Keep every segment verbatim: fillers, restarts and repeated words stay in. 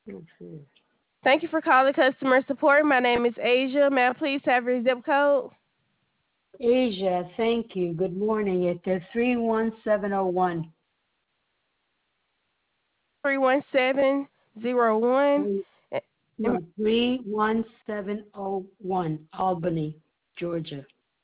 Mhm. Thank you for calling customer support. My name is Asia. May I please have your zip code? Asia, thank you. Good morning. It's uh, three one seven zero one. three one seven zero one. No, three one seven zero one, Albany, Georgia.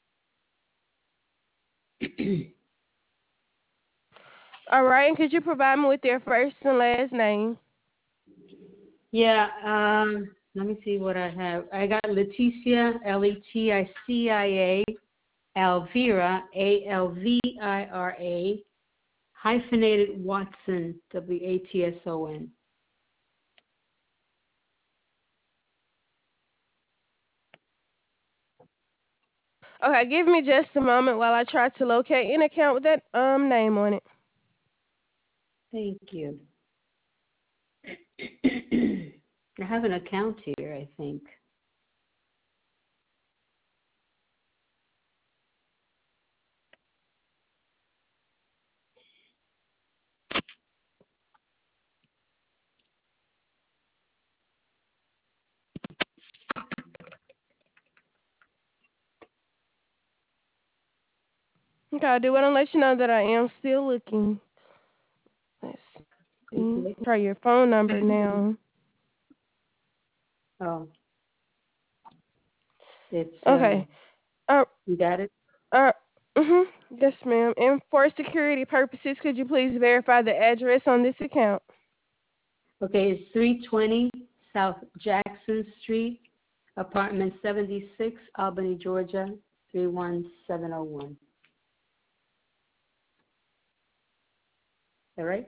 All right, and could you provide me with your first and last name? Yeah, um, let me see what I have. I got Leticia, L E T I C I A, Alvira, A L V I R A, hyphenated Watson, W A T S O N. Okay, give me just a moment while I try to locate an account with that um name on it. Thank you. I have an account here, I think. Okay, I do want to let you know that I am still looking. Let's see. Okay. Try your phone number now. Oh, it's, uh, Okay. Uh, you got it? uh, mhm. Yes, ma'am. And for security purposes, could you please verify the address on this account? Okay, it's three twenty South Jackson Street, apartment seventy-six, Albany, Georgia, three one seven zero one. Is that right?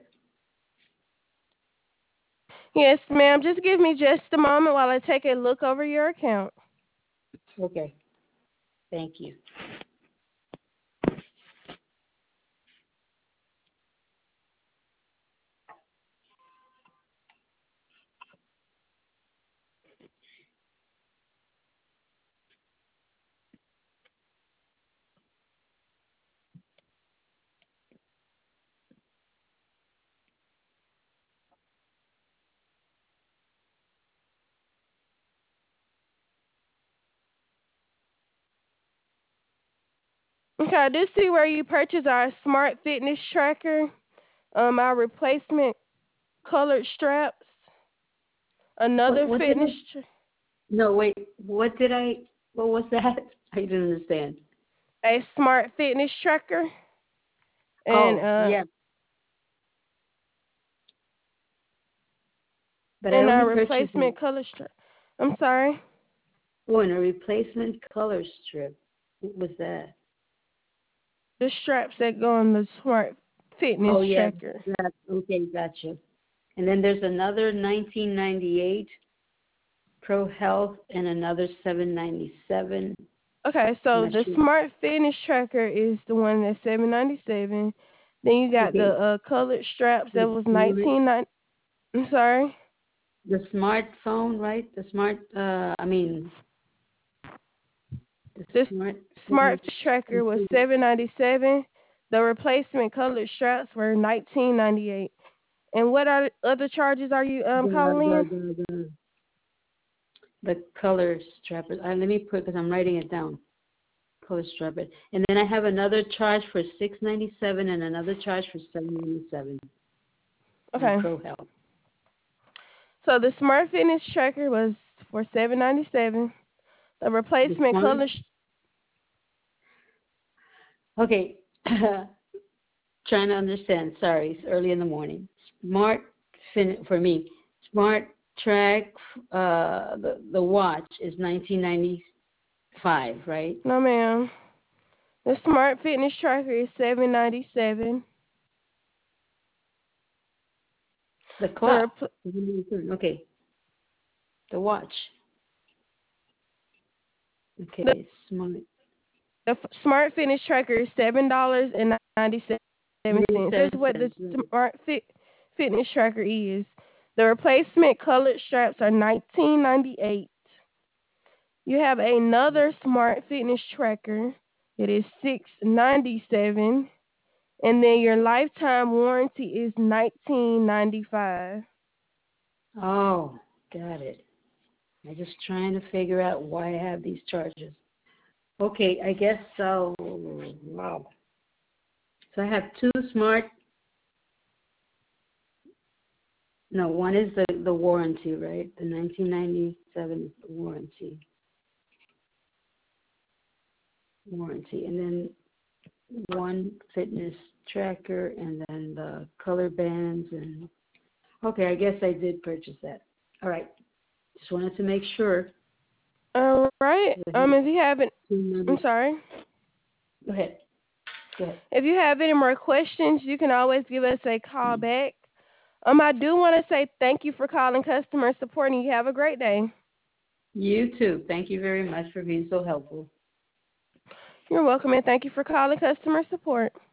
Yes, ma'am. Just give me just a moment while I take a look over your account. Okay, thank you. Okay, I do see where you purchased our smart fitness tracker, um, our replacement colored straps, What, another what did fitness, I, tra- no, wait, what did I, what was that? I didn't understand. a smart fitness tracker, and Oh, uh, yeah, but I and only our purchased replacement color strap. I'm sorry, one, a replacement color strip. What was that? the straps that go on the smart fitness Oh, yeah, tracker. that, okay, gotcha. And then there's another nineteen ninety-eight Pro Health and another seven ninety-seven. Okay, I'm so not the sure. smart fitness tracker is the one that's seven ninety seven. Then you got the Okay, uh, colored straps that the was smart, nineteen ninety. I'm sorry. the smartphone, right? The smart, uh, I mean, the The smart smart phone. tracker was seven ninety seven. The replacement colored straps were nineteen ninety eight. And what are other charges are you um The calling the in? the the, the color strap. Uh, let me put because I'm writing it down. Color strap it, and then I have another charge for six ninety seven and another charge for seven ninety seven on Okay. Pro Health. So the smart fitness tracker was for seven ninety seven. The The replacement smart. color sh- Okay, trying to understand. Sorry, it's early in the morning. Smart fin for me. Smart track. Uh, the the watch is nineteen ninety five, right? no ma'am. The smart fitness tracker is seven ninety seven. The The clock. repl- Okay, the watch. the, Okay, smart. the f- smart fitness tracker is seven dollars and ninety seven cents. Here's ninety-seven what the cents. Right. smart fit fitness tracker is. The replacement colored straps are nineteen ninety eight. You have another smart fitness tracker. It is six ninety seven, and then your lifetime warranty is nineteen ninety five. Oh, got it. I'm just trying to figure out why I have these charges. Okay, I guess so. Wow. So I have two smart. No, one is the, the warranty, right? The nineteen ninety-seven is the warranty. Warranty. And then one fitness tracker and then the color bands. And okay, I guess I did purchase that. All right. Just wanted to make sure. All right. Um, if you haven't, I'm Go sorry. ahead. Go ahead. If you have any more questions, you can always give us a call back. Um, I do want to say thank you for calling customer support, and you have a great day. You too. Thank you very much for being so helpful. You're welcome, and thank you for calling customer support.